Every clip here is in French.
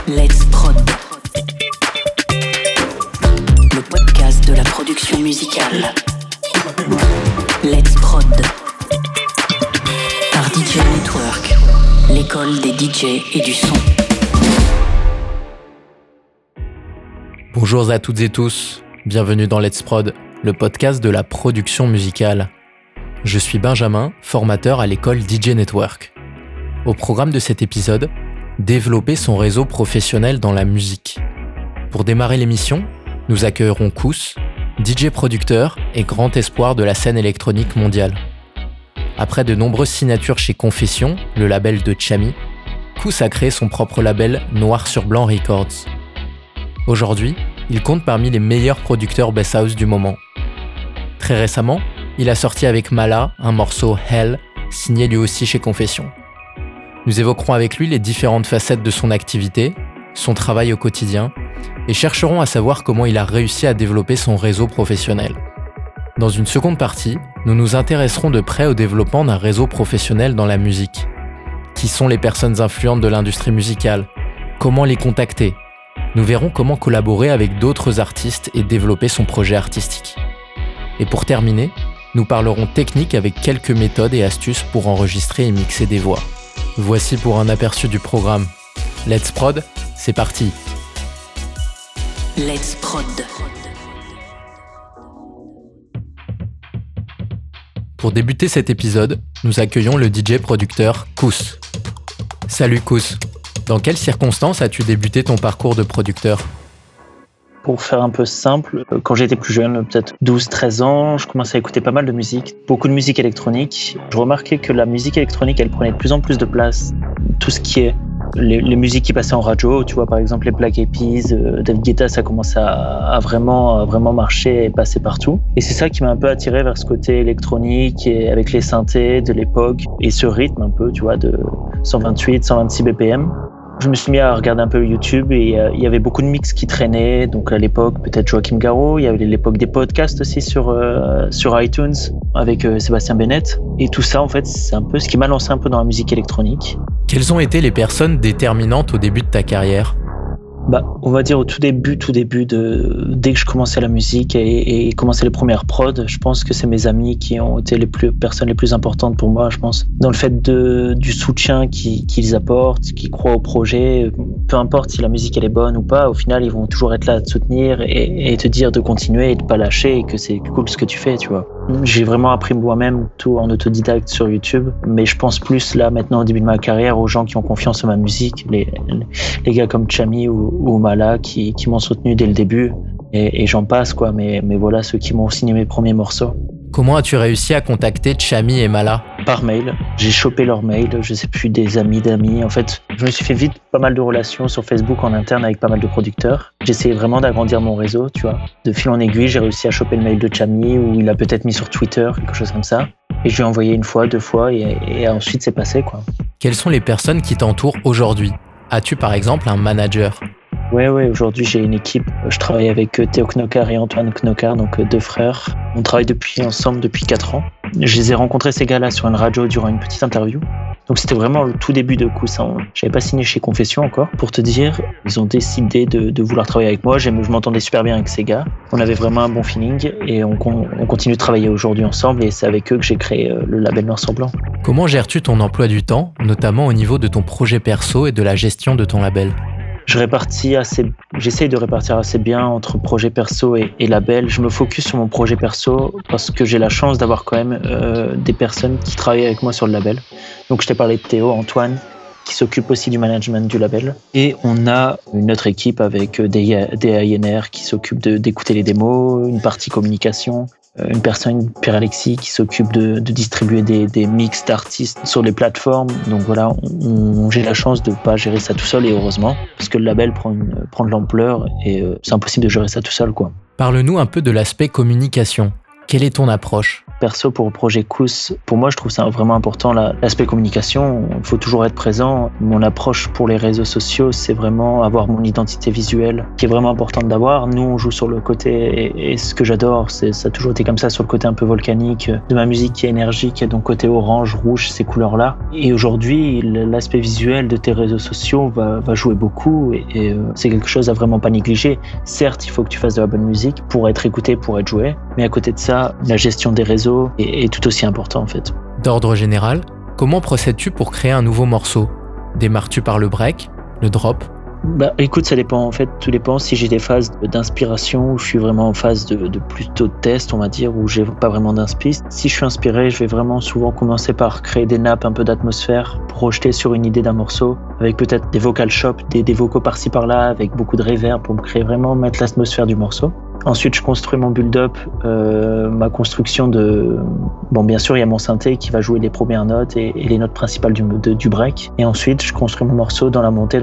Let's Prod, le podcast de la production musicale. Let's Prod, par DJ Network, l'école des DJ et du son. Bonjour à toutes et tous, bienvenue dans Let's Prod, le podcast de la production musicale. Je suis Benjamin, formateur à l'école DJ Network. Au programme de cet épisode, développer son réseau professionnel dans la musique. Pour démarrer l'émission, nous accueillerons Kous, DJ producteur et grand espoir de la scène électronique mondiale. Après de nombreuses signatures chez Confession, le label de Chami, Kous a créé son propre label Noir sur Blanc Records. Aujourd'hui, il compte parmi les meilleurs producteurs bass house du moment. Très récemment, il a sorti avec Mala un morceau Hell, signé lui aussi chez Confession. Nous évoquerons avec lui les différentes facettes de son activité, son travail au quotidien, et chercherons à savoir comment il a réussi à développer son réseau professionnel. Dans une seconde partie, nous nous intéresserons de près au développement d'un réseau professionnel dans la musique. Qui sont les personnes influentes de l'industrie musicale ? Comment les contacter ? Nous verrons comment collaborer avec d'autres artistes et développer son projet artistique. Et pour terminer, nous parlerons technique avec quelques méthodes et astuces pour enregistrer et mixer des voix. Voici pour un aperçu du programme. Let's Prod, c'est parti. Let's Prod. Pour débuter cet épisode, nous accueillons le DJ producteur Kous. Salut Kous. Dans quelles circonstances as-tu débuté ton parcours de producteur ? Pour faire un peu simple, quand j'étais plus jeune, peut-être 12-13 ans, je commençais à écouter pas mal de musique, beaucoup de musique électronique. Je remarquais que la musique électronique, elle prenait de plus en plus de place. Tout ce qui est les musiques qui passaient en radio, tu vois, par exemple les Black Eyed Peas, David Guetta, ça commençait à vraiment marcher et passer partout. Et c'est ça qui m'a un peu attiré vers ce côté électronique et avec les synthés de l'époque et ce rythme un peu, tu vois, de 128, 126 BPM. Je me suis mis à regarder un peu YouTube et il y avait beaucoup de mix qui traînaient. Donc à l'époque, peut-être Joachim Garraud. Il y avait l'époque des podcasts aussi sur iTunes avec Sébastien Bennett. Et tout ça, en fait, c'est un peu ce qui m'a lancé un peu dans la musique électronique. Quelles ont été les personnes déterminantes au début de ta carrière ? On va dire au tout début dès que je commençais la musique et commençais les premières prods, je pense que c'est mes amis qui ont été les personnes les plus importantes pour moi, je pense. Dans le fait du soutien qu'ils apportent, qu'ils croient au projet, peu importe si la musique elle est bonne ou pas, au final ils vont toujours être là à te soutenir et te dire de continuer et de pas lâcher et que c'est cool ce que tu fais, tu vois. J'ai vraiment appris moi-même tout en autodidacte sur YouTube, mais je pense plus là maintenant au début de ma carrière aux gens qui ont confiance en ma musique, les gars comme Chami ou Mala qui m'ont soutenu dès le début et j'en passe quoi, mais voilà ceux qui m'ont signé mes premiers morceaux. Comment as-tu réussi à contacter Chami et Mala ? Par mail, j'ai chopé leur mail, je sais plus, des amis d'amis. En fait, je me suis fait vite pas mal de relations sur Facebook en interne avec pas mal de producteurs. J'essayais vraiment d'agrandir mon réseau, tu vois. De fil en aiguille, j'ai réussi à choper le mail de Chami ou il l'a peut-être mis sur Twitter, quelque chose comme ça. Et je lui ai envoyé une fois, 2 fois et ensuite c'est passé quoi. Quelles sont les personnes qui t'entourent aujourd'hui ? As-tu par exemple un manager ? Ouais, aujourd'hui j'ai une équipe. Je travaille avec Théo Knokar et Antoine Knokar, donc 2 frères. On travaille ensemble depuis 4 ans. Je les ai rencontrés ces gars-là sur une radio durant une petite interview. Donc c'était vraiment le tout début de Kous. J'avais pas signé chez Confession encore. Pour te dire, ils ont décidé de vouloir travailler avec moi. Je m'entendais super bien avec ces gars. On avait vraiment un bon feeling et on continue de travailler aujourd'hui ensemble et c'est avec eux que j'ai créé le label Noir sur Blanc. Comment gères-tu ton emploi du temps, notamment au niveau de ton projet perso et de la gestion de ton label ? J'essaye de répartir assez bien entre projet perso et label. Je me focus sur mon projet perso parce que j'ai la chance d'avoir quand même des personnes qui travaillent avec moi sur le label. Donc je t'ai parlé de Théo, Antoine, qui s'occupe aussi du management du label. Et on a une autre équipe avec des A&R qui s'occupe d'écouter les démos, une partie communication, une personne, Pierre-Alexis, qui s'occupe de distribuer des mix d'artistes sur les plateformes. Donc voilà, j'ai la chance de ne pas gérer ça tout seul et heureusement, parce que le label prend de l'ampleur et c'est impossible de gérer ça tout seul, quoi. Parle-nous un peu de l'aspect communication. Quelle est ton approche ? Perso, pour le projet Kous, pour moi, je trouve ça vraiment important, l'aspect communication. Il faut toujours être présent. Mon approche pour les réseaux sociaux, c'est vraiment avoir mon identité visuelle, qui est vraiment importante d'avoir. Nous, on joue sur le côté, et ce que j'adore, ça a toujours été comme ça, sur le côté un peu volcanique de ma musique qui est énergique, donc côté orange, rouge, ces couleurs-là. Et aujourd'hui, l'aspect visuel de tes réseaux sociaux va jouer beaucoup, et c'est quelque chose à vraiment pas négliger. Certes, il faut que tu fasses de la bonne musique pour être écouté, pour être joué, mais à côté de ça, la gestion des réseaux est tout aussi important en fait. D'ordre général, comment procèdes-tu pour créer un nouveau morceau ? Démarres-tu par le break, le drop ? Écoute, ça dépend en fait, tout dépend. Si j'ai des phases d'inspiration où je suis vraiment en phase de plutôt de test, on va dire, où j'ai pas vraiment d'inspi. Si je suis inspiré, je vais vraiment souvent commencer par créer des nappes, un peu d'atmosphère, projeter sur une idée d'un morceau, avec peut-être des vocal chops, des vocaux par-ci par-là, avec beaucoup de reverb pour me créer vraiment, mettre l'atmosphère du morceau. Ensuite, je construis mon build-up, ma construction de... Bon, bien sûr, il y a mon synthé qui va jouer les premières notes et les notes principales du break. Et ensuite, je construis mon morceau dans la montée,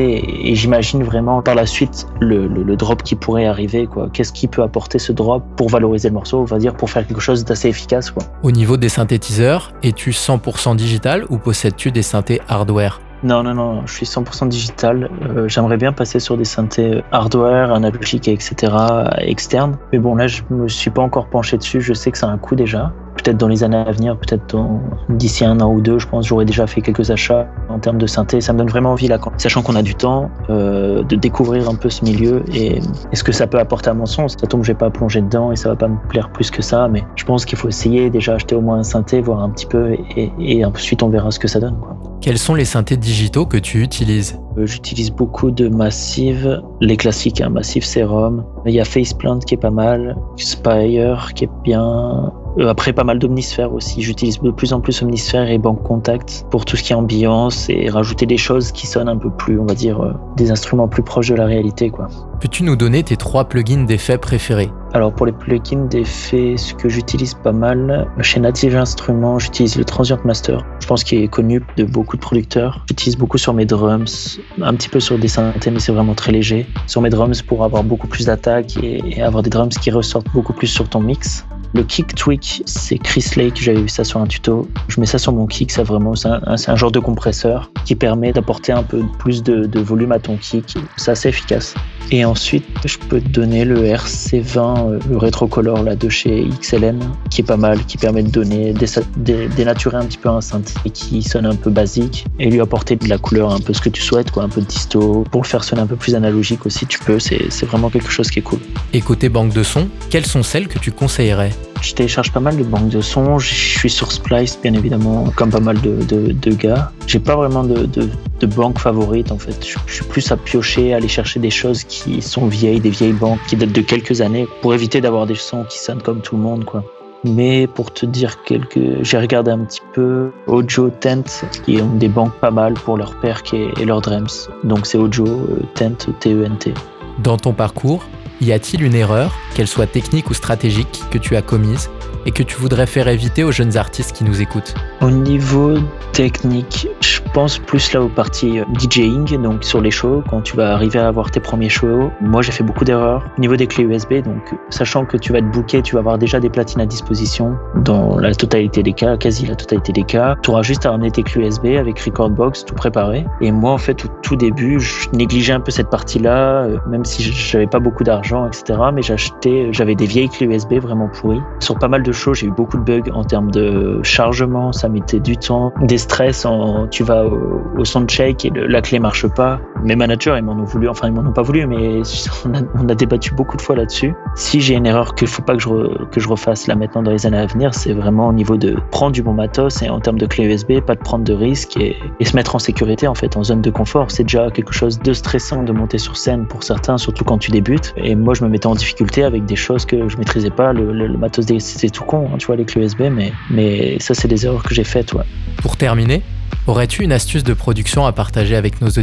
et j'imagine vraiment par la suite le drop qui pourrait arriver, quoi. Qu'est-ce qui peut apporter ce drop pour valoriser le morceau, on va dire, pour faire quelque chose d'assez efficace, quoi. Au niveau des synthétiseurs, es-tu 100% digital ou possèdes-tu des synthés hardware ? Non, je suis 100% digital. J'aimerais bien passer sur des synthés hardware, analogiques, etc., externes. Mais bon, là, je me suis pas encore penché dessus. Je sais que ça a un coût déjà. Peut-être dans les années à venir, d'ici 1 an ou 2, je pense, j'aurai déjà fait quelques achats en termes de synthé. Ça me donne vraiment envie, là, sachant qu'on a du temps, de découvrir un peu ce milieu et ce que ça peut apporter à mon son. Ça tombe, je vais pas plonger dedans et ça va pas me plaire plus que ça, mais je pense qu'il faut essayer, déjà acheter au moins un synthé, voir un petit peu et ensuite on verra ce que ça donne, quoi. Quels sont les synthés digitaux que tu utilises ? J'utilise beaucoup de Massive, les classiques, Massive Serum. Il y a Faceplant qui est pas mal, Spire qui est bien. Après, pas mal d'Omnisphere aussi. J'utilise de plus en plus Omnisphere et Bank Contact pour tout ce qui est ambiance et rajouter des choses qui sonnent un peu plus, on va dire, des instruments plus proches de la réalité, quoi. Peux-tu nous donner tes 3 plugins d'effets préférés ? Alors pour les plugins d'effets, ce que j'utilise pas mal, chez Native Instruments, j'utilise le Transient Master. Je pense qu'il est connu de beaucoup de producteurs. J'utilise beaucoup sur mes drums, un petit peu sur des synthés, mais c'est vraiment très léger. Sur mes drums pour avoir beaucoup plus d'attaque et avoir des drums qui ressortent beaucoup plus sur ton mix. Le kick tweak, c'est Chris Lake, j'avais vu ça sur un tuto. Je mets ça sur mon kick, ça vraiment, c'est un genre de compresseur qui permet d'apporter un peu plus de volume à ton kick. C'est assez efficace. Et ensuite, je peux te donner le RC20, le Retrocolor là, de chez XLN, qui est pas mal, qui permet de donner, dénaturer un petit peu un synthé qui sonne un peu basique et lui apporter de la couleur, un peu ce que tu souhaites, quoi, un peu de disto. Pour le faire sonner un peu plus analogique aussi, tu peux, c'est vraiment quelque chose qui est cool. Et côté banque de sons, quelles sont celles que tu conseillerais ? Je télécharge pas mal de banques de sons, je suis sur Splice bien évidemment, comme pas mal de gars. J'ai pas vraiment de banque favorite en fait, je suis plus à piocher, à aller chercher des choses qui sont vieilles, des vieilles banques qui datent de quelques années, pour éviter d'avoir des sons qui sonnent comme tout le monde, quoi. Mais pour te dire j'ai regardé un petit peu Ojo, Tent, qui ont des banques pas mal pour leur perc et leurs drums. Donc c'est Ojo, Tent, T-E-N-T. Dans ton parcours, y a-t-il une erreur, qu'elle soit technique ou stratégique, que tu as commise et que tu voudrais faire éviter aux jeunes artistes qui nous écoutent ? Au niveau technique, je pense plus là aux parties DJing, donc sur les shows, quand tu vas arriver à avoir tes premiers shows. Moi, j'ai fait beaucoup d'erreurs. Au niveau des clés USB, donc sachant que tu vas te booker, tu vas avoir déjà des platines à disposition dans la totalité des cas, quasi la totalité des cas. Tu auras juste à ramener tes clés USB avec Recordbox, tout préparé. Et moi, en fait, au tout début, je négligeais un peu cette partie-là, même si j'avais pas beaucoup d'argent, etc. Mais j'avais des vieilles clés USB vraiment pourries. Sur pas mal de shows, j'ai eu beaucoup de bugs en termes de chargement, ça mettait du temps, des stress, tu vas au soundcheck et la clé marche pas. Mes managers, ils m'en ont pas voulu, mais on a débattu beaucoup de fois là-dessus. Si j'ai une erreur qu'il faut pas que je refasse là maintenant dans les années à venir, c'est vraiment au niveau de prendre du bon matos et en termes de clé USB, pas de prendre de risques et se mettre en sécurité en fait, en zone de confort. C'est déjà quelque chose de stressant de monter sur scène pour certains, surtout quand tu débutes. Et moi, je me mettais en difficulté avec des choses que je maîtrisais pas. Le matos, c'était tout con, hein, tu vois, les clés USB, mais ça, c'est des erreurs que j'ai faites, ouais. Pour terminer, aurais-tu une astuce de production à partager avec nos auditeurs ?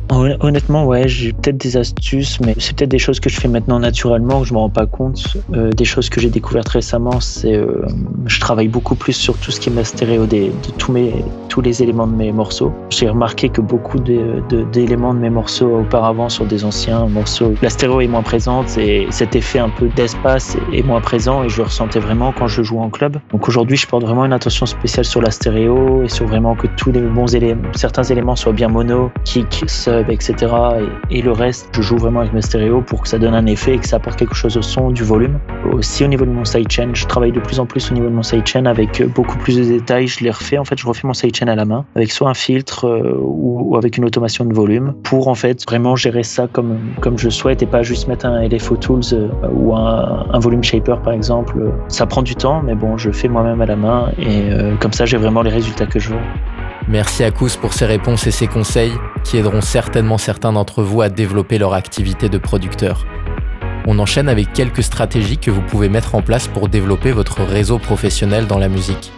Honnêtement, ouais, j'ai peut-être des astuces, mais c'est peut-être des choses que je fais maintenant naturellement, que je me rends pas compte. Des choses que j'ai découvertes récemment, c'est je travaille beaucoup plus sur tout ce qui est ma stéréo de tous les éléments de mes morceaux. J'ai remarqué que beaucoup d'éléments de mes morceaux auparavant sur des anciens morceaux, la stéréo est moins présente et cet effet un peu d'espace est moins présent et je le ressentais vraiment quand je joue en club. Donc aujourd'hui, je porte vraiment une attention spéciale sur la stéréo et sur vraiment que tous les bons éléments, certains éléments soient bien mono, kick, sub, etc. Et le reste, je joue vraiment avec mes stéréos pour que ça donne un effet et que ça apporte quelque chose au son, du volume. Aussi au niveau de mon sidechain, je travaille de plus en plus au niveau de mon sidechain avec beaucoup plus de détails. Je refais mon sidechain à la main avec soit un filtre ou avec une automation de volume pour en fait vraiment gérer ça comme je souhaite et pas juste mettre un LFO Tools ou un volume shaper par exemple. Ça prend du temps, mais bon, je le fais moi-même à la main et comme ça j'ai vraiment les résultats que je veux. Merci Akous pour ces réponses et ces conseils qui aideront certainement certains d'entre vous à développer leur activité de producteur. On enchaîne avec quelques stratégies que vous pouvez mettre en place pour développer votre réseau professionnel dans la musique.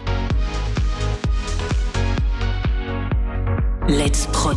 Let's Prod.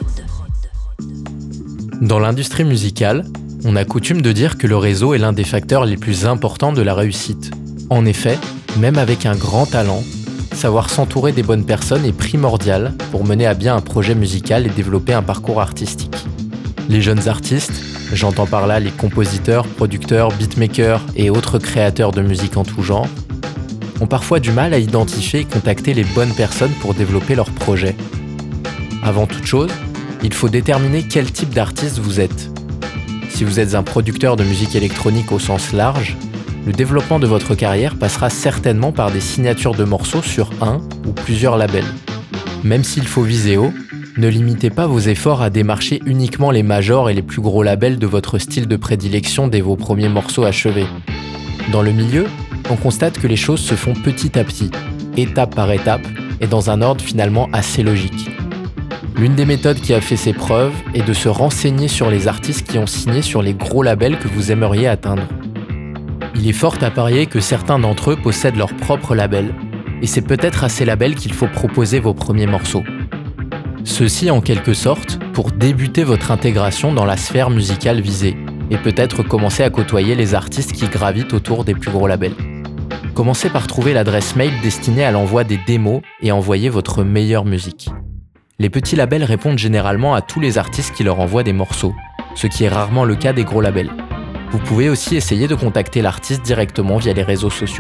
Dans l'industrie musicale, on a coutume de dire que le réseau est l'un des facteurs les plus importants de la réussite. En effet, même avec un grand talent, savoir s'entourer des bonnes personnes est primordial pour mener à bien un projet musical et développer un parcours artistique. Les jeunes artistes, j'entends par là les compositeurs, producteurs, beatmakers et autres créateurs de musique en tout genre, ont parfois du mal à identifier et contacter les bonnes personnes pour développer leur projet. Avant toute chose, il faut déterminer quel type d'artiste vous êtes. Si vous êtes un producteur de musique électronique au sens large, le développement de votre carrière passera certainement par des signatures de morceaux sur un ou plusieurs labels. Même s'il faut viser haut, ne limitez pas vos efforts à démarcher uniquement les majors et les plus gros labels de votre style de prédilection dès vos premiers morceaux achevés. Dans le milieu, on constate que les choses se font petit à petit, étape par étape, et dans un ordre finalement assez logique. L'une des méthodes qui a fait ses preuves est de se renseigner sur les artistes qui ont signé sur les gros labels que vous aimeriez atteindre. Il est fort à parier que certains d'entre eux possèdent leur propre label, et c'est peut-être à ces labels qu'il faut proposer vos premiers morceaux. Ceci en quelque sorte pour débuter votre intégration dans la sphère musicale visée, et peut-être commencer à côtoyer les artistes qui gravitent autour des plus gros labels. Commencez par trouver l'adresse mail destinée à l'envoi des démos et envoyer votre meilleure musique. Les petits labels répondent généralement à tous les artistes qui leur envoient des morceaux, ce qui est rarement le cas des gros labels. Vous pouvez aussi essayer de contacter l'artiste directement via les réseaux sociaux.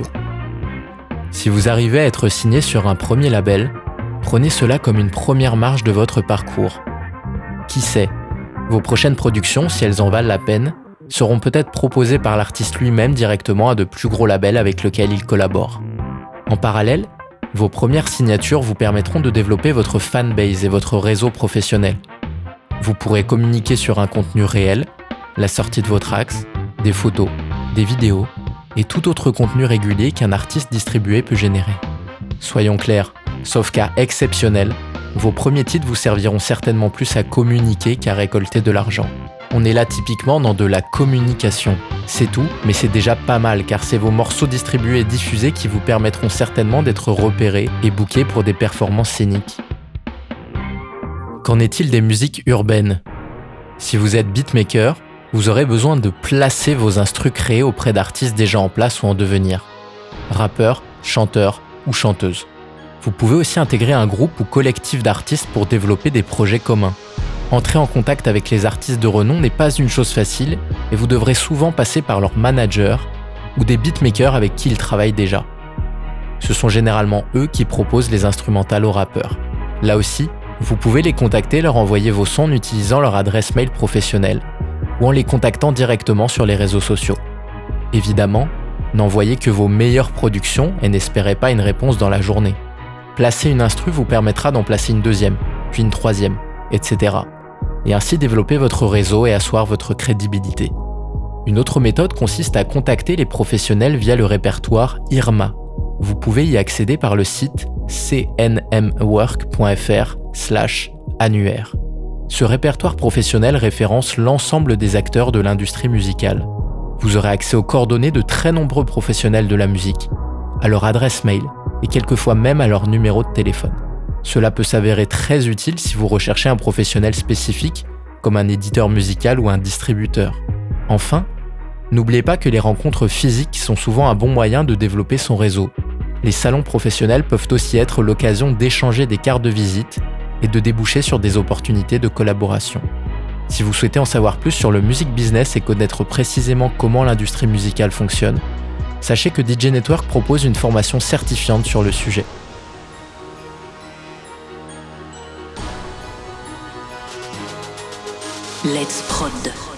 Si vous arrivez à être signé sur un premier label, prenez cela comme une première marche de votre parcours. Qui sait, vos prochaines productions, si elles en valent la peine, seront peut-être proposées par l'artiste lui-même directement à de plus gros labels avec lesquels il collabore. En parallèle, vos premières signatures vous permettront de développer votre fanbase et votre réseau professionnel. Vous pourrez communiquer sur un contenu réel, la sortie de vos tracks, des photos, des vidéos et tout autre contenu régulier qu'un artiste distribué peut générer. Soyons clairs, sauf cas exceptionnel, vos premiers titres vous serviront certainement plus à communiquer qu'à récolter de l'argent. On est là typiquement dans de la communication. C'est tout, mais c'est déjà pas mal car c'est vos morceaux distribués et diffusés qui vous permettront certainement d'être repérés et bookés pour des performances scéniques. Qu'en est-il des musiques urbaines ? Si vous êtes beatmaker, vous aurez besoin de placer vos instrus créés auprès d'artistes déjà en place ou en devenir. Rappeurs, chanteurs ou chanteuses. Vous pouvez aussi intégrer un groupe ou collectif d'artistes pour développer des projets communs. Entrer en contact avec les artistes de renom n'est pas une chose facile et vous devrez souvent passer par leur manager ou des beatmakers avec qui ils travaillent déjà. Ce sont généralement eux qui proposent les instrumentales aux rappeurs. Là aussi, vous pouvez les contacter et leur envoyer vos sons en utilisant leur adresse mail professionnelle ou en les contactant directement sur les réseaux sociaux. Évidemment, n'envoyez que vos meilleures productions et n'espérez pas une réponse dans la journée. Placer une instru vous permettra d'en placer une deuxième, puis une troisième, etc. Et ainsi développer votre réseau et asseoir votre crédibilité. Une autre méthode consiste à contacter les professionnels via le répertoire IRMA. Vous pouvez y accéder par le site cnmwork.fr/annuaire. Ce répertoire professionnel référence l'ensemble des acteurs de l'industrie musicale. Vous aurez accès aux coordonnées de très nombreux professionnels de la musique, à leur adresse mail et quelquefois même à leur numéro de téléphone. Cela peut s'avérer très utile si vous recherchez un professionnel spécifique comme un éditeur musical ou un distributeur. Enfin, n'oubliez pas que les rencontres physiques sont souvent un bon moyen de développer son réseau. Les salons professionnels peuvent aussi être l'occasion d'échanger des cartes de visite et de déboucher sur des opportunités de collaboration. Si vous souhaitez en savoir plus sur le music business et connaître précisément comment l'industrie musicale fonctionne, sachez que DJ Network propose une formation certifiante sur le sujet. Let's Prod.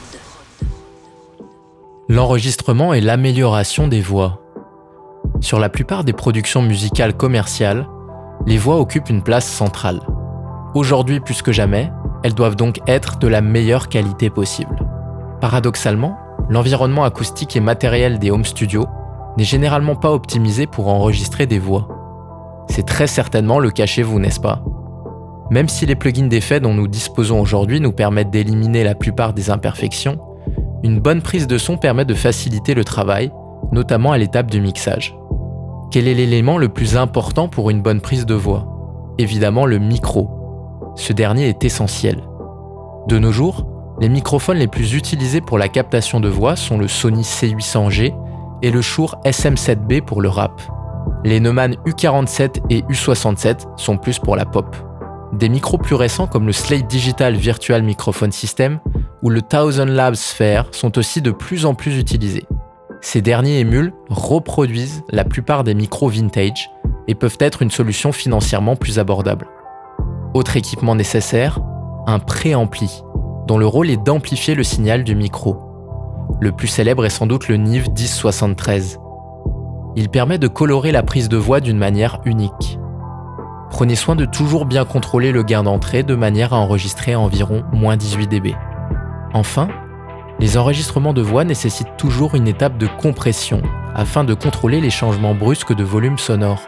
L'enregistrement et l'amélioration des voix. Sur la plupart des productions musicales commerciales, les voix occupent une place centrale. Aujourd'hui plus que jamais, elles doivent donc être de la meilleure qualité possible. Paradoxalement, l'environnement acoustique et matériel des home studios n'est généralement pas optimisé pour enregistrer des voix. C'est très certainement le cas chez vous, n'est-ce pas ? Même si les plugins d'effets dont nous disposons aujourd'hui nous permettent d'éliminer la plupart des imperfections, une bonne prise de son permet de faciliter le travail, notamment à l'étape du mixage. Quel est l'élément le plus important pour une bonne prise de voix ? Évidemment le micro. Ce dernier est essentiel. De nos jours, les microphones les plus utilisés pour la captation de voix sont le Sony C800G et le Shure SM7B pour le rap. Les Neumann U47 et U67 sont plus pour la pop. Des micros plus récents comme le Slate Digital Virtual Microphone System ou le Thousand Labs Sphere sont aussi de plus en plus utilisés. Ces derniers émulent, reproduisent la plupart des micros vintage et peuvent être une solution financièrement plus abordable. Autre équipement nécessaire, un préampli, dont le rôle est d'amplifier le signal du micro. Le plus célèbre est sans doute le Neve 1073. Il permet de colorer la prise de voix d'une manière unique. Prenez soin de toujours bien contrôler le gain d'entrée de manière à enregistrer à environ -18 dB. Enfin, les enregistrements de voix nécessitent toujours une étape de compression afin de contrôler les changements brusques de volume sonore.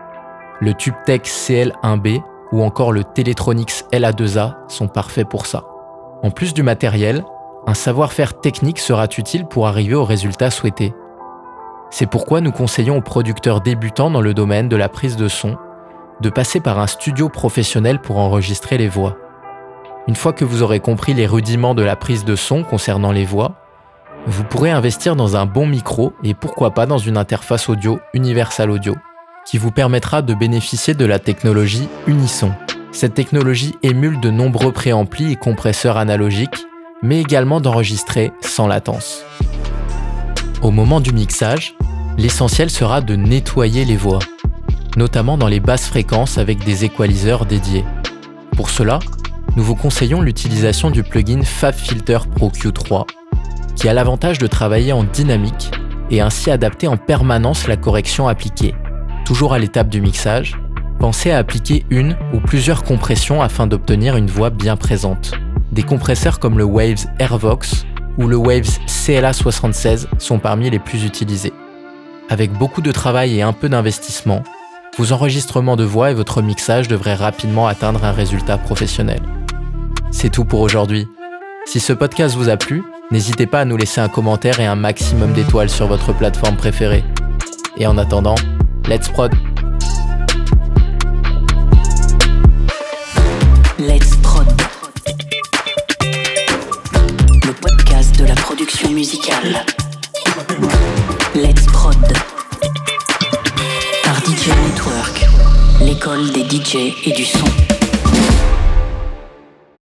Le TubeTech CL1B ou encore le Teletronix LA2A sont parfaits pour ça. En plus du matériel, un savoir-faire technique sera utile pour arriver au résultat souhaité. C'est pourquoi nous conseillons aux producteurs débutants dans le domaine de la prise de son de passer par un studio professionnel pour enregistrer les voix. Une fois que vous aurez compris les rudiments de la prise de son concernant les voix, vous pourrez investir dans un bon micro et pourquoi pas dans une interface audio Universal Audio, qui vous permettra de bénéficier de la technologie Unison. Cette technologie émule de nombreux préamplis et compresseurs analogiques, mais également d'enregistrer sans latence. Au moment du mixage, l'essentiel sera de nettoyer les voix, notamment dans les basses fréquences avec des équaliseurs dédiés. Pour cela, nous vous conseillons l'utilisation du plugin FabFilter Pro Q3, qui a l'avantage de travailler en dynamique et ainsi adapter en permanence la correction appliquée. Toujours à l'étape du mixage, pensez à appliquer une ou plusieurs compressions afin d'obtenir une voix bien présente. Des compresseurs comme le Waves Airvox ou le Waves CLA76 sont parmi les plus utilisés. Avec beaucoup de travail et un peu d'investissement, vos enregistrements de voix et votre mixage devraient rapidement atteindre un résultat professionnel. C'est tout pour aujourd'hui. Si ce podcast vous a plu, n'hésitez pas à nous laisser un commentaire et un maximum d'étoiles sur votre plateforme préférée. Et en attendant, let's prod! Let's Prod. Le podcast de la production musicale. Let's Prod. Par DJ Network, l'école des DJ et du son.